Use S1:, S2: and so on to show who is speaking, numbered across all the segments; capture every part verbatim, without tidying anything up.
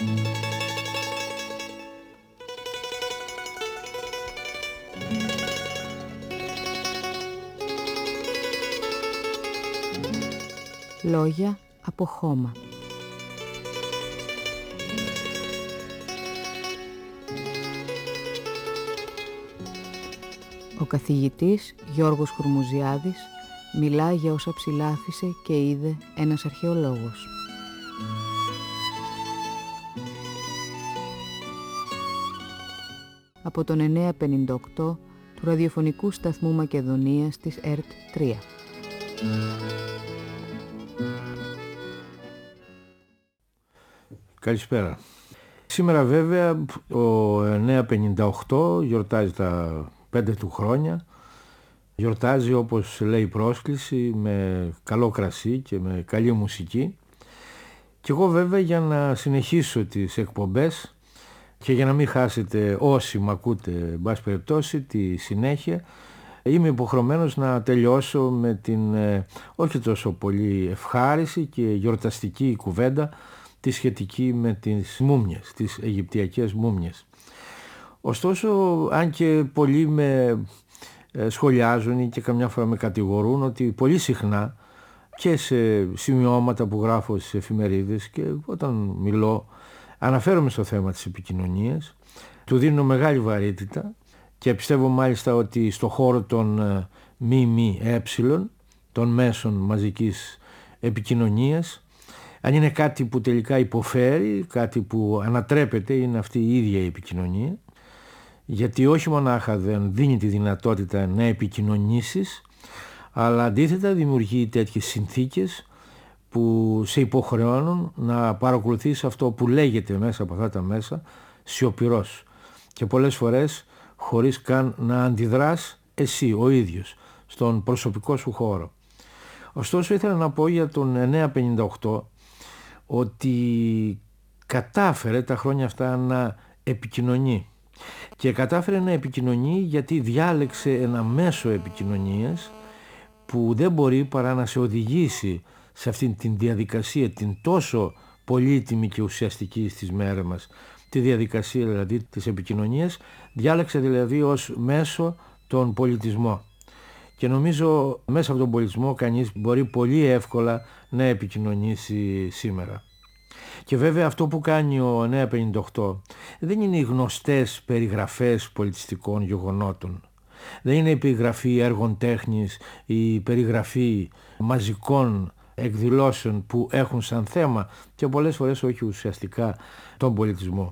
S1: Λόγια από χώμα. Ο καθηγητής Γιώργος Χουρμουζιάδης μιλά για όσα ψηλάφισε και είδε ένας αρχαιολόγος. Από τον εννιακόσια πενήντα οκτώ του ραδιοφωνικού σταθμού Μακεδονίας της ΕΡΤ τρία.
S2: Καλησπέρα. Σήμερα βέβαια ο εννιακόσια πενήντα οκτώ γιορτάζει τα πέντε του χρόνια. Γιορτάζει, όπως λέει η πρόσκληση, με καλό κρασί και με καλή μουσική. Και εγώ βέβαια, για να συνεχίσω τις εκπομπές και για να μην χάσετε όσοι μ' ακούτε, εν πάση περιπτώσει, τη συνέχεια, είμαι υποχρεωμένος να τελειώσω με την ε, όχι τόσο πολύ ευχάριστη και γιορταστική κουβέντα τη σχετική με τις μούμιες, τις αιγυπτιακές μούμιες. Ωστόσο, αν και πολλοί με σχολιάζουν και καμιά φορά με κατηγορούν ότι πολύ συχνά και σε σημειώματα που γράφω στις εφημερίδες και όταν μιλώ αναφέρομαι στο θέμα της επικοινωνίας, του δίνω μεγάλη βαρύτητα και πιστεύω μάλιστα ότι στο χώρο των ΜΜΕ, των μέσων μαζικής επικοινωνίας, αν είναι κάτι που τελικά υποφέρει, κάτι που ανατρέπεται, είναι αυτή η ίδια η επικοινωνία, γιατί όχι μονάχα δεν δίνει τη δυνατότητα να επικοινωνήσεις, αλλά αντίθετα δημιουργεί τέτοιες συνθήκες που σε υποχρεώνουν να παρακολουθείς αυτό που λέγεται μέσα από αυτά τα μέσα σιωπηρός και πολλές φορές χωρίς καν να αντιδράς εσύ ο ίδιος στον προσωπικό σου χώρο. Ωστόσο, ήθελα να πω για τον εννιακόσια πενήντα οκτώ ότι κατάφερε τα χρόνια αυτά να επικοινωνεί. Και κατάφερε να επικοινωνεί γιατί διάλεξε ένα μέσο επικοινωνίας που δεν μπορεί παρά να σε οδηγήσει σε αυτήν την διαδικασία, την τόσο πολύτιμη και ουσιαστική στις μέρες μας, τη διαδικασία δηλαδή της επικοινωνίας, διάλεξε δηλαδή ως μέσο τον πολιτισμό. Και νομίζω μέσα από τον πολιτισμό κανείς μπορεί πολύ εύκολα να επικοινωνήσει σήμερα. Και βέβαια αυτό που κάνει ο εννιακόσια πενήντα οκτώ δεν είναι οι γνωστές περιγραφές πολιτιστικών γεγονότων. Δεν είναι η περιγραφή έργων τέχνης, η περιγραφή μαζικών εκδηλώσεων που έχουν σαν θέμα και πολλές φορές όχι ουσιαστικά τον πολιτισμό.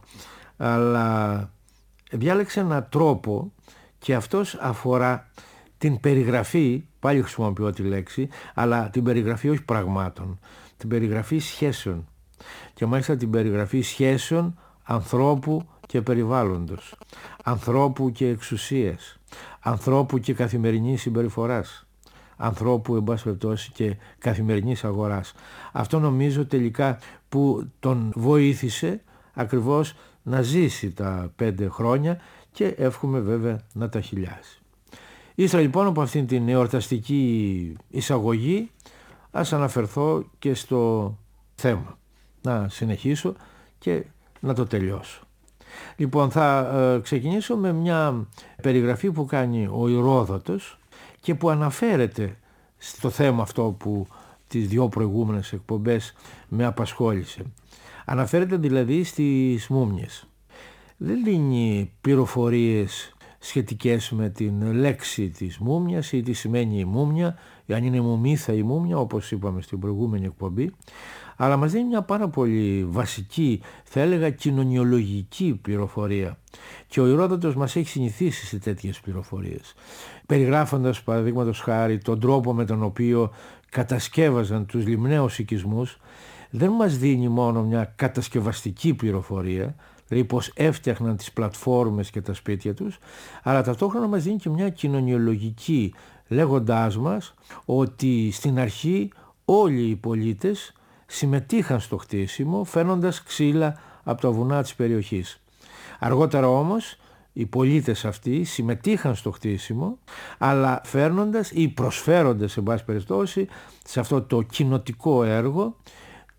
S2: Αλλά διάλεξε έναν τρόπο και αυτός αφορά την περιγραφή, πάλι χρησιμοποιώ τη λέξη, αλλά την περιγραφή όχι πραγμάτων, την περιγραφή σχέσεων. Και μάλιστα την περιγραφή σχέσεων ανθρώπου και περιβάλλοντος, ανθρώπου και εξουσίας, ανθρώπου και καθημερινής συμπεριφοράς, ανθρώπου εν πάση περιπτώσει και καθημερινής αγοράς. Αυτό νομίζω τελικά που τον βοήθησε ακριβώς να ζήσει τα πέντε χρόνια και εύχομαι βέβαια να τα χιλιάσει. Ύστερα λοιπόν από αυτήν την εορταστική εισαγωγή ας αναφερθώ και στο θέμα. Να συνεχίσω και να το τελειώσω. Λοιπόν, θα ε, ξεκινήσω με μια περιγραφή που κάνει ο Ηρόδοτος και που αναφέρεται στο θέμα αυτό που τις δυο προηγούμενες εκπομπές με απασχόλησε. Αναφέρεται δηλαδή στις μούμιες. Δεν δίνει πληροφορίες σχετικές με την λέξη της μούμιας ή τι σημαίνει η μούμια, ή αν είναι μουμίθα η μούμια, όπως είπαμε στην προηγούμενη εκπομπή, αλλά μας δίνει μια πάρα πολύ βασική, θα έλεγα κοινωνιολογική πληροφορία. Και ο Ηρόδοτος μας έχει συνηθίσει σε τέτοιες πληροφορίες, περιγράφοντας παραδείγματος χάρη τον τρόπο με τον οποίο κατασκεύαζαν τους λιμναίους οικισμούς. Δεν μας δίνει μόνο μια κατασκευαστική πληροφορία, δηλαδή πως έφτιαχναν τις πλατφόρμες και τα σπίτια τους, αλλά ταυτόχρονα μας δίνει και μια κοινωνιολογική, λέγοντάς μας ότι στην αρχή όλοι οι πολίτες συμμετείχαν στο χτίσιμο φέρνοντας ξύλα από τα βουνά της περιοχής. Αργότερα όμως οι πολίτες αυτοί συμμετείχαν στο χτίσιμο, αλλά φέρνοντας ή προσφέροντας, σε πάση περιπτώσει, σε αυτό το κοινοτικό έργο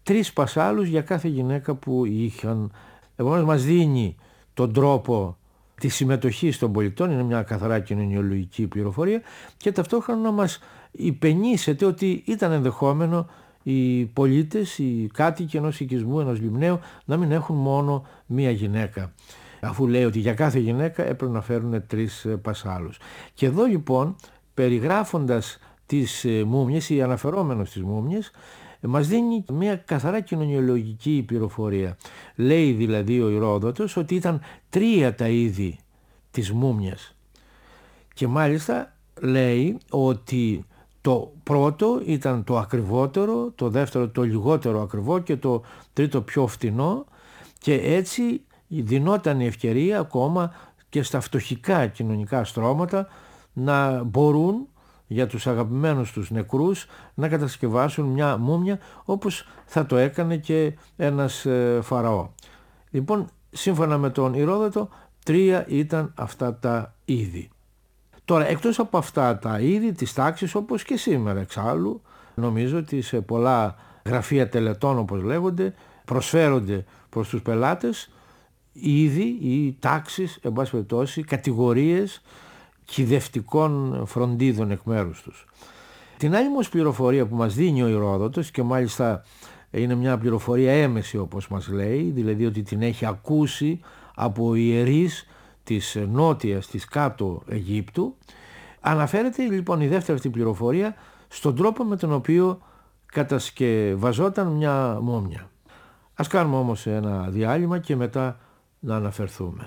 S2: τρεις πασάλους για κάθε γυναίκα που είχαν. Επομένως μας δίνει τον τρόπο της συμμετοχής των πολιτών, είναι μια καθαρά κοινωνιολογική πληροφορία, και ταυτόχρονα μας υπενήσεται ότι ήταν ενδεχόμενο οι πολίτες, οι κάτοικοι ενός οικισμού, ενός λιμναίου, να μην έχουν μόνο μία γυναίκα, αφού λέει ότι για κάθε γυναίκα έπρεπε να φέρουν τρεις πασάλους. Και εδώ λοιπόν, περιγράφοντας τις μούμιες ή αναφερόμενος στις μούμιες, μας δίνει μια καθαρά κοινωνιολογική πληροφορία. Λέει δηλαδή ο Ηρόδοτος ότι ήταν τρία τα είδη της μούμιας, και μάλιστα λέει ότι το πρώτο ήταν το ακριβότερο, το δεύτερο το λιγότερο ακριβό και το τρίτο πιο φτηνό, και έτσι δινόταν η ευκαιρία ακόμα και στα φτωχικά κοινωνικά στρώματα να μπορούν για τους αγαπημένους τους νεκρούς να κατασκευάσουν μια μούμια, όπως θα το έκανε και ένας ε, φαραώ. Λοιπόν, σύμφωνα με τον Ηρόδοτο, τρία ήταν αυτά τα είδη. Τώρα, εκτός από αυτά τα είδη της τάξης, όπως και σήμερα εξάλλου, νομίζω ότι σε πολλά γραφεία τελετών, όπως λέγονται, προσφέρονται προς τους πελάτες είδη ή τάξεις, εν πάση περιπτώσει, κατηγορίες κυδευτικών φροντίδων εκ μέρους τους. Την άλλη όμως πληροφορία που μας δίνει ο Ηρόδοτος, και μάλιστα είναι μια πληροφορία έμεση όπως μας λέει, δηλαδή ότι την έχει ακούσει από ιερείς της νότιας, της κάτω Αιγύπτου, αναφέρεται λοιπόν η δεύτερη αυτή πληροφορία στον τρόπο με τον οποίο κατασκευαζόταν μια μούμια. Ας κάνουμε όμως ένα διάλειμμα και μετά να αναφερθούμε.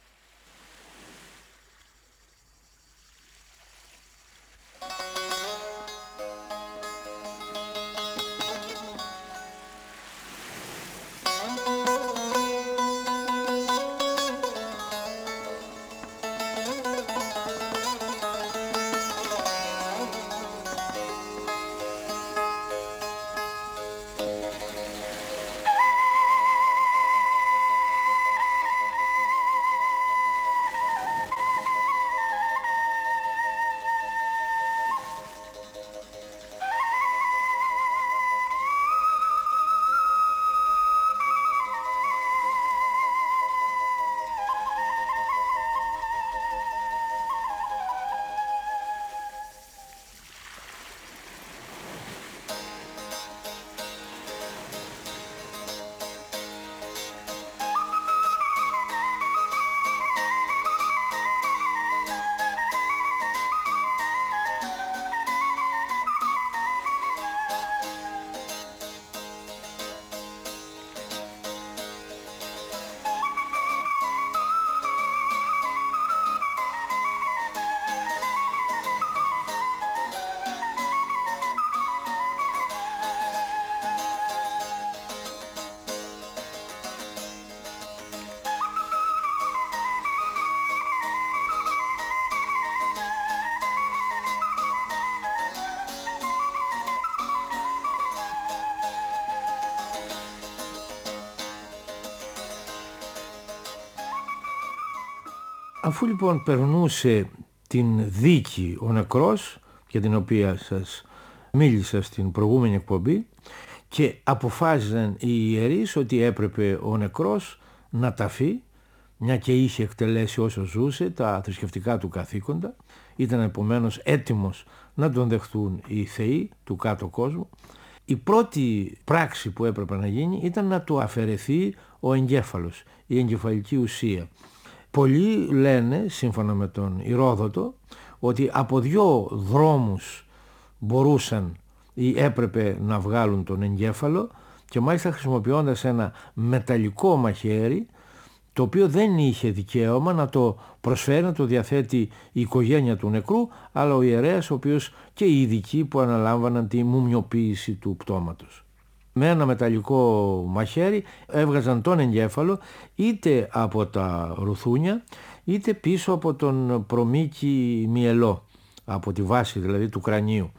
S2: Αφού λοιπόν περνούσε την δίκη ο νεκρός, για την οποία σας μίλησα στην προηγούμενη εκπομπή, και αποφάσισαν οι ιερείς ότι έπρεπε ο νεκρός να ταφεί, μια και είχε εκτελέσει όσο ζούσε τα θρησκευτικά του καθήκοντα, ήταν επομένως έτοιμος να τον δεχτούν οι θεοί του κάτω κόσμου, η πρώτη πράξη που έπρεπε να γίνει ήταν να του αφαιρεθεί ο εγκέφαλος, η εγκεφαλική ουσία. Πολλοί λένε, σύμφωνα με τον Ηρόδοτο, ότι από δύο δρόμους μπορούσαν ή έπρεπε να βγάλουν τον εγκέφαλο, και μάλιστα χρησιμοποιώντας ένα μεταλλικό μαχαίρι, το οποίο δεν είχε δικαίωμα να το προσφέρει, να το διαθέτει η οικογένεια του νεκρού, αλλά ο ιερέας, ο οποίος και οι ειδικοί που αναλάμβαναν τη μουμιοποίηση του πτώματος. Με ένα μεταλλικό μαχαίρι έβγαζαν τον εγκέφαλο είτε από τα ρουθούνια είτε πίσω από τον προμήκη μυελό, από τη βάση δηλαδή του κρανίου.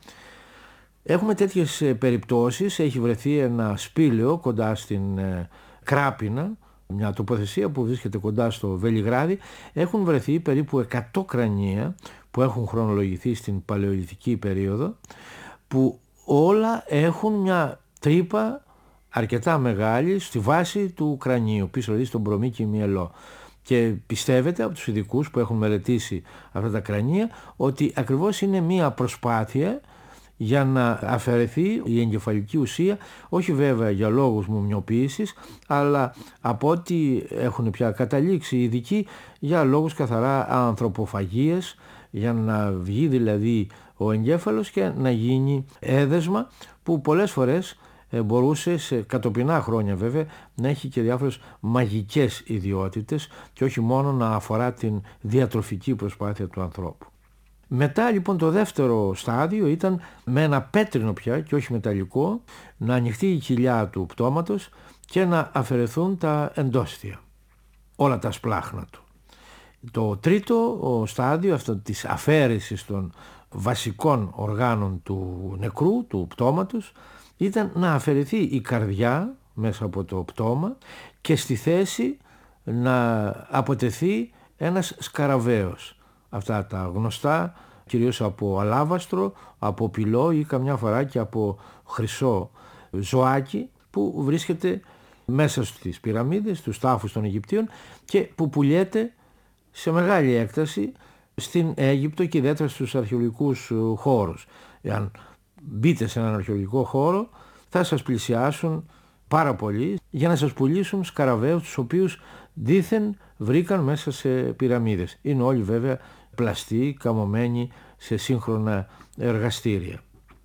S2: Έχουμε τέτοιες περιπτώσεις, έχει βρεθεί ένα σπήλαιο κοντά στην Κράπινα, μια τοποθεσία που βρίσκεται κοντά στο Βελιγράδι. Έχουν βρεθεί περίπου εκατό κρανία που έχουν χρονολογηθεί στην παλαιολιθική περίοδο, που όλα έχουν μια τρύπα αρκετά μεγάλη στη βάση του κρανίου, πίσω δηλαδή στον μπρωμίκι μυελό. Και πιστεύετε από τους ειδικούς που έχουν μελετήσει αυτά τα κρανία ότι ακριβώς είναι μία προσπάθεια για να αφαιρεθεί η εγκεφαλική ουσία, όχι βέβαια για λόγους μουμιοποίησης, αλλά από ό,τι έχουν πια καταλήξει οι ειδικοί για λόγους καθαρά ανθρωποφαγίας, για να βγει δηλαδή ο εγκέφαλος και να γίνει έδεσμα που πολλές φορές μπορούσε σε κατοπινά χρόνια βέβαια να έχει και διάφορες μαγικές ιδιότητες και όχι μόνο να αφορά την διατροφική προσπάθεια του ανθρώπου. Μετά λοιπόν το δεύτερο στάδιο ήταν με ένα πέτρινο πια και όχι μεταλλικό να ανοιχτεί η κοιλιά του πτώματος και να αφαιρεθούν τα εντόστια, όλα τα σπλάχνα του. Το τρίτο ο στάδιο αυτό της αφαίρεσης των βασικών οργάνων του νεκρού, του πτώματος, ήταν να αφαιρεθεί η καρδιά μέσα από το πτώμα και στη θέση να αποτεθεί ένας σκαραβαίος. Αυτά τα γνωστά κυρίως από αλάβαστρο, από πυλό ή καμιά φορά και από χρυσό ζωάκι που βρίσκεται μέσα στις πυραμίδες, στους τάφους των Αιγυπτίων και που πουλιέται σε μεγάλη έκταση στην Αίγυπτο και ιδιαίτερα στους αρχαιολογικούς χώρους. Εάν μπείτε σε έναν αρχαιολογικό χώρο θα σας πλησιάσουν πάρα πολύ για να σας πουλήσουν σκαραβαίους τους οποίους δήθεν βρήκαν μέσα σε πυραμίδες. Είναι όλοι βέβαια πλαστοί, καμωμένοι σε σύγχρονα εργαστήρια.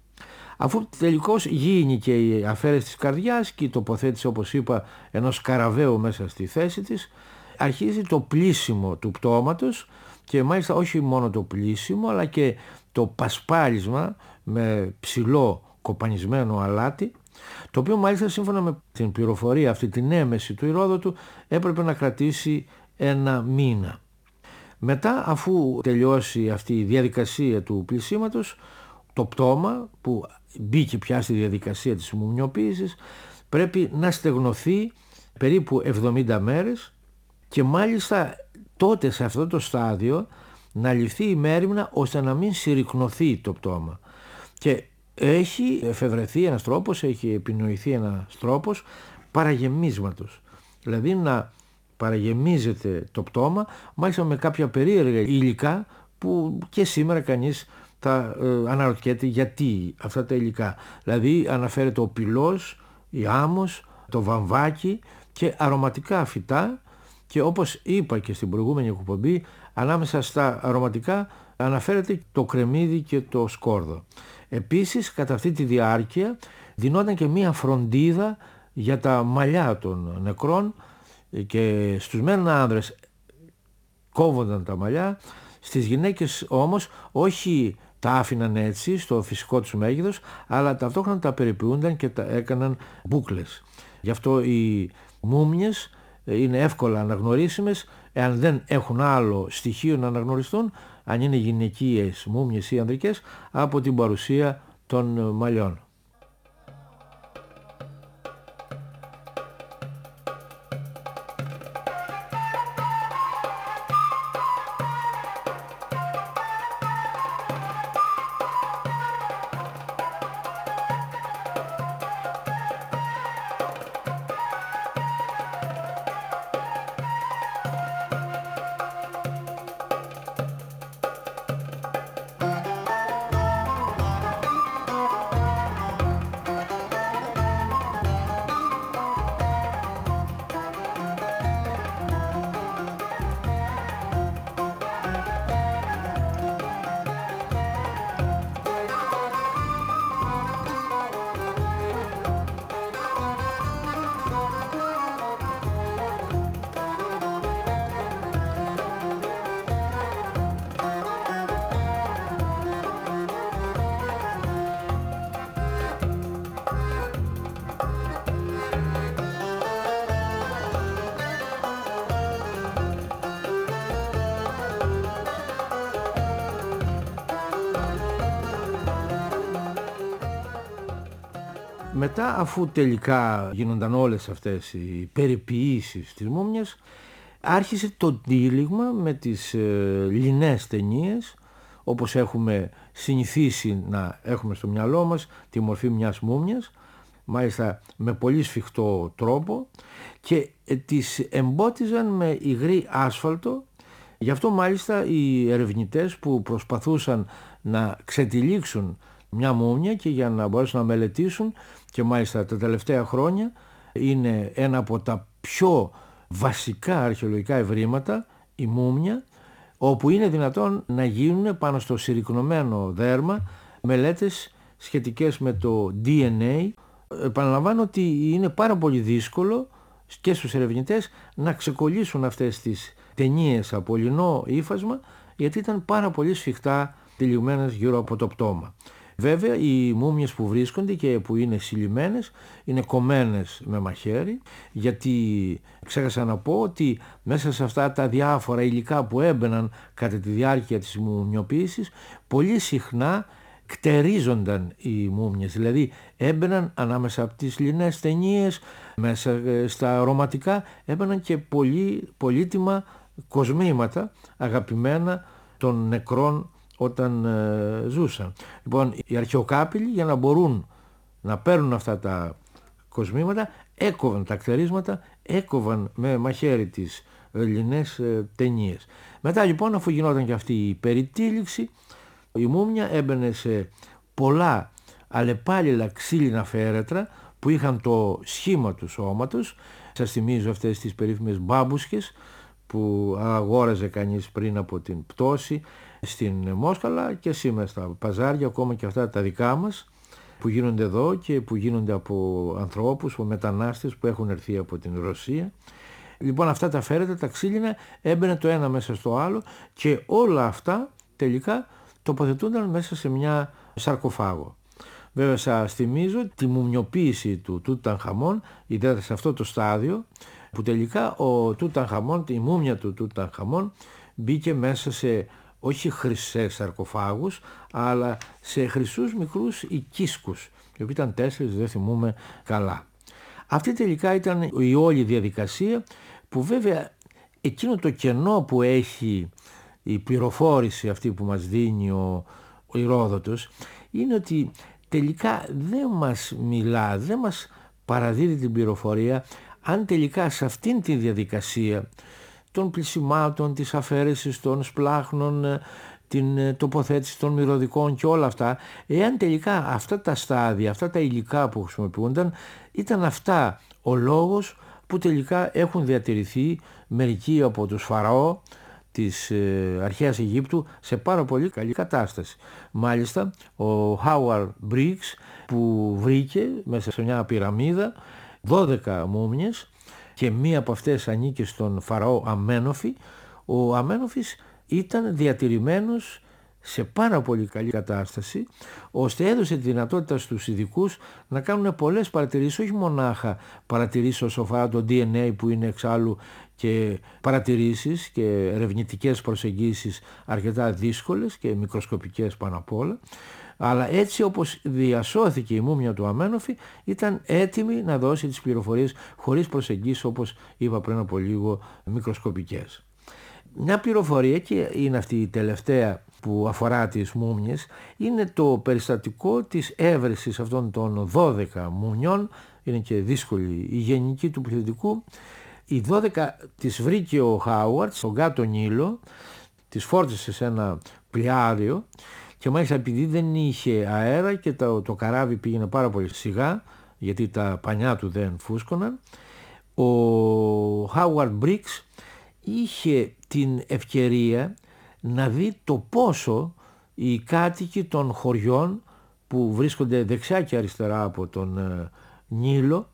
S2: Αφού τελικώς γίνει και η αφαίρεση της καρδιάς και η τοποθέτηση, όπως είπα, ενός σκαραβαίου μέσα στη θέση της, αρχίζει το πλύσιμο του πτώματος και μάλιστα όχι μόνο το πλύσιμο αλλά και το πασπάλισμα με ψηλό κοπανισμένο αλάτι, το οποίο μάλιστα σύμφωνα με την πληροφορία αυτή, την έμεση του Ηρόδοτου, έπρεπε να κρατήσει ένα μήνα. Μετά, αφού τελειώσει αυτή η διαδικασία του πλυσίματος, το πτώμα που μπήκε πια στη διαδικασία της μουμιοποίησης πρέπει να στεγνωθεί περίπου εβδομήντα μέρες και μάλιστα τότε σε αυτό το στάδιο να ληφθεί η μέριμνα ώστε να μην συρρικνωθεί το πτώμα. Και έχει εφευρεθεί ένας τρόπος, έχει επινοηθεί ένας τρόπος παραγεμίσματος. Δηλαδή να παραγεμίζεται το πτώμα μάλιστα με κάποια περίεργα υλικά που και σήμερα κανείς θα ε, αναρωτιέται γιατί αυτά τα υλικά. Δηλαδή αναφέρεται ο πυλός, η άμμος, το βαμβάκι και αρωματικά φυτά και όπως είπα και στην προηγούμενη εκπομπή, ανάμεσα στα αρωματικά αναφέρεται το κρεμμύδι και το σκόρδο. Επίσης κατά αυτή τη διάρκεια δινόταν και μία φροντίδα για τα μαλλιά των νεκρών και στους μεν άνδρες κόβονταν τα μαλλιά, στις γυναίκες όμως όχι τα άφηναν έτσι στο φυσικό τους μέγεθος, αλλά ταυτόχρονα τα περιποιούνταν και τα έκαναν μπούκλες. Γι' αυτό οι μούμιες είναι εύκολα αναγνωρίσιμες, εάν δεν έχουν άλλο στοιχείο να αναγνωριστούν, αν είναι γυναικείες μούμιες ή ανδρικές, από την παρουσία των μαλλιών. Μετά, αφού τελικά γίνονταν όλες αυτές οι περιποιήσεις της μούμιας, άρχισε το τύλιγμα με τις ε, λινές ταινίες, όπως έχουμε συνηθίσει να έχουμε στο μυαλό μας τη μορφή μιας μούμιας, μάλιστα με πολύ σφιχτό τρόπο, και τις εμπότιζαν με υγρή άσφαλτο. Γι' αυτό μάλιστα οι ερευνητές που προσπαθούσαν να ξετυλίξουν μια μούμια και για να μπορέσουν να μελετήσουν, και μάλιστα τα τελευταία χρόνια είναι ένα από τα πιο βασικά αρχαιολογικά ευρήματα, η μούμια, όπου είναι δυνατόν να γίνουν πάνω στο συρρικνωμένο δέρμα μελέτες σχετικές με το ντι εν έι. Επαναλαμβάνω ότι είναι πάρα πολύ δύσκολο και στους ερευνητές να ξεκολλήσουν αυτές τις ταινίες από λινό ύφασμα, γιατί ήταν πάρα πολύ σφιχτά τυλιγμένες γύρω από το πτώμα. Βέβαια οι μούμιες που βρίσκονται και που είναι συλλημμένες είναι κομμένες με μαχαίρι, γιατί ξέχασα να πω ότι μέσα σε αυτά τα διάφορα υλικά που έμπαιναν κατά τη διάρκεια της μουμιοποίησης, πολύ συχνά κτερίζονταν οι μούμιες, δηλαδή έμπαιναν ανάμεσα από τις λινές ταινίες, μέσα στα αρωματικά έμπαιναν και πολύ πολύτιμα κοσμήματα αγαπημένα των νεκρών όταν ε, ζούσαν. Λοιπόν, οι αρχαιοκάπηλοι, για να μπορούν να παίρνουν αυτά τα κοσμήματα, έκοβαν τα κτερίσματα, έκοβαν με μαχαίρι τις λινές ε, ταινίες. Μετά λοιπόν, αφού γινόταν και αυτή η περιτύλιξη, η μούμια έμπαινε σε πολλά αλλεπάλληλα ξύλινα φέρετρα που είχαν το σχήμα του σώματος. Σας θυμίζω αυτές τις περίφημες μπάμπουσκες που αγόραζε κανείς πριν από την πτώση στην Μόσχαλα και σήμερα στα παζάρια, ακόμα και αυτά τα δικά μας που γίνονται εδώ και που γίνονται από ανθρώπους, από μετανάστες που έχουν έρθει από την Ρωσία. Λοιπόν, αυτά τα φέρετρα, τα ξύλινα, έμπαινε το ένα μέσα στο άλλο και όλα αυτά τελικά τοποθετούνταν μέσα σε μια σαρκοφάγο. Βέβαια σας θυμίζω τη μουμιοποίηση του Τούταγχαμών, ιδιαίτερα σε αυτό το στάδιο, που τελικά ο Τούταγχαμών, η μούμια του Τούταγχαμών μπήκε μέσα σε όχι χρυσές σαρκοφάγους, αλλά σε χρυσούς μικρούς οικίσκους, οι οποίοι ήταν τέσσερις, δεν θυμούμε καλά. Αυτή τελικά ήταν η όλη διαδικασία, που βέβαια εκείνο το κενό που έχει η πληροφόρηση αυτή που μας δίνει ο, ο Ηρόδοτος, είναι ότι τελικά δεν μας μιλά, δεν μας παραδίδει την πληροφορία αν τελικά σε αυτήν τη διαδικασία των πλησιμάτων, της αφαίρεσης των σπλάχνων, την τοποθέτηση των μυρωδικών και όλα αυτά, εάν τελικά αυτά τα στάδια, αυτά τα υλικά που χρησιμοποιούνταν ήταν αυτά ο λόγος που τελικά έχουν διατηρηθεί μερικοί από τους Φαραώ της ε, αρχαίας Αιγύπτου σε πάρα πολύ καλή κατάσταση. Μάλιστα ο Howard Briggs, που βρήκε μέσα σε μια πυραμίδα δώδεκα μούμιες και μία από αυτές ανήκε στον Φαραώ Αμένοφη, ο Αμένοφης ήταν διατηρημένος σε πάρα πολύ καλή κατάσταση, ώστε έδωσε τη δυνατότητα στους ειδικούς να κάνουν πολλές παρατηρήσεις, όχι μονάχα παρατηρήσεις όσο αφορά το ντι εν έι, που είναι εξάλλου και παρατηρήσεις και ερευνητικές προσεγγίσεις αρκετά δύσκολες και μικροσκοπικές πάνω απ' όλα, αλλά έτσι όπως διασώθηκε η μούμια του Αμένοφη, ήταν έτοιμη να δώσει τις πληροφορίες χωρίς προσεγγίσεις, όπως είπα πριν από λίγο, μικροσκοπικές. Μια πληροφορία, και είναι αυτή η τελευταία που αφορά τις μούμιες, είναι το περιστατικό της έβρεσης αυτών των δώδεκα μουμιών. Είναι και δύσκολη η γενική του πληθυντικού. Οι δώδεκα τις βρήκε ο Χάουαρτ στον κάτω Νείλο, τις φόρτισε σε ένα πλοιάριο, και μάλιστα επειδή δεν είχε αέρα και το, το καράβι πήγαινε πάρα πολύ σιγά, γιατί τα πανιά του δεν φούσκωναν, ο Χάουαρτ Μπρίξ είχε την ευκαιρία να δει το πόσο οι κάτοικοι των χωριών που βρίσκονται δεξιά και αριστερά από τον ε, Νείλο,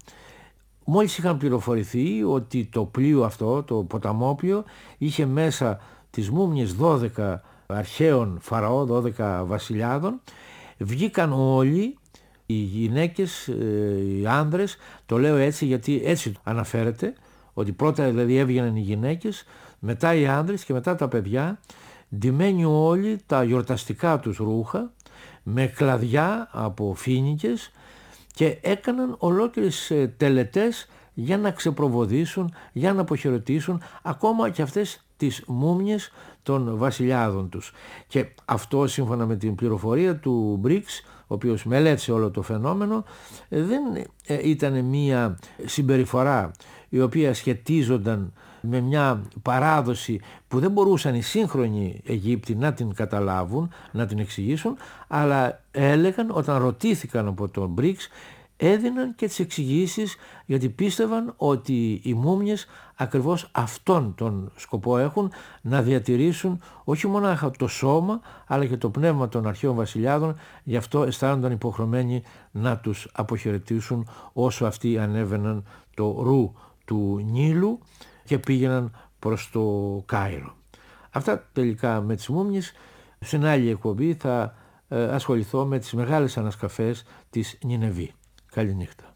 S2: μόλις είχαν πληροφορηθεί ότι το πλοίο αυτό, το ποταμόπλοιο, είχε μέσα τις μούμιες δώδεκα αρχαίων Φαραώ, δώδεκα βασιλιάδων, βγήκαν όλοι, οι γυναίκες, οι άνδρες, το λέω έτσι γιατί έτσι αναφέρεται, ότι πρώτα δηλαδή έβγαιναν οι γυναίκες, μετά οι άνδρες και μετά τα παιδιά, ντυμένοι όλοι τα γιορταστικά τους ρούχα, με κλαδιά από φοίνικες, και έκαναν ολόκληρες τελετές για να ξεπροβοδίσουν, για να αποχαιρετήσουν ακόμα και αυτές τις μούμιες των βασιλιάδων τους. Και αυτό, σύμφωνα με την πληροφορία του Μπρίξ, ο οποίος μελέτησε όλο το φαινόμενο, δεν ήταν μια συμπεριφορά η οποία σχετίζονταν με μια παράδοση που δεν μπορούσαν οι σύγχρονοι Αιγύπτιοι να την καταλάβουν, να την εξηγήσουν, αλλά έλεγαν, όταν ρωτήθηκαν από τον Μπρίξ, έδιναν και τις εξηγήσεις, γιατί πίστευαν ότι οι μούμιες ακριβώς αυτόν τον σκοπό έχουν, να διατηρήσουν όχι μονάχα το σώμα αλλά και το πνεύμα των αρχαίων βασιλιάδων. Γι' αυτό αισθάνονταν υποχρεωμένοι να τους αποχαιρετήσουν όσο αυτοί ανέβαιναν το ρου του Νείλου και πήγαιναν προς το Κάιρο. Αυτά τελικά με τις μούμιες. Στην άλλη εκπομπή θα ε, ασχοληθώ με τις μεγάλες ανασκαφές της Νινεβή. Καληνύχτα.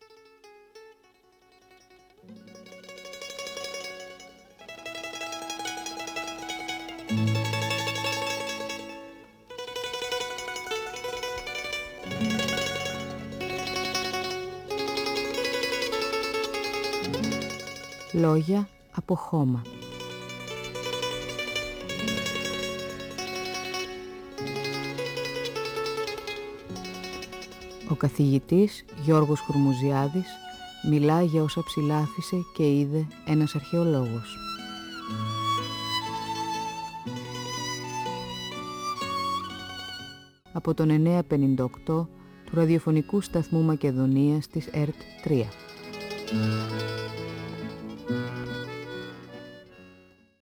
S1: Λόγια από χώμα. Ο καθηγητής Γιώργος Χουρμουζιάδης μιλά για όσα ψηλάφισε και είδε ένας αρχαιολόγος. Από τον εννιακόσια πενήντα οκτώ του ραδιοφωνικού σταθμού Μακεδονίας της ΕΡΤ τρία.